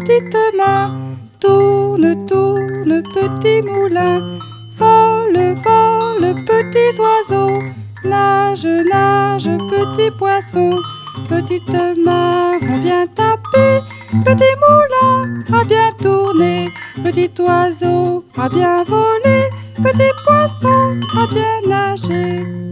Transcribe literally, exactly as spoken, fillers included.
petite main. Tourne, tourne, petit moulin. Vole, vole, petits oiseaux. Nage, nage, petit poisson. Petite main a bien tapé, petit moulin a bien tourné, petit oiseau a bien volé, petit poisson a bien nagé.